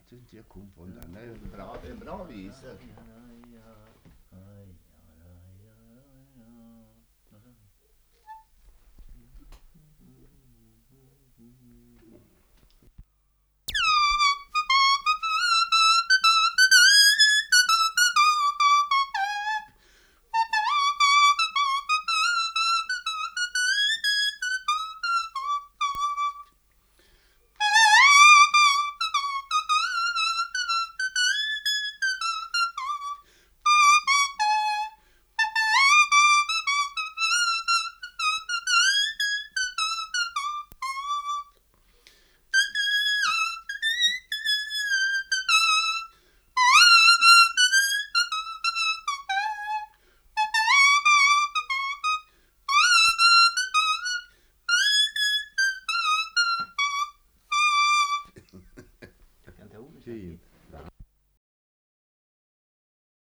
att inte jag kom på den. Det är en bra visa. Jag kan ta ordet. Fint.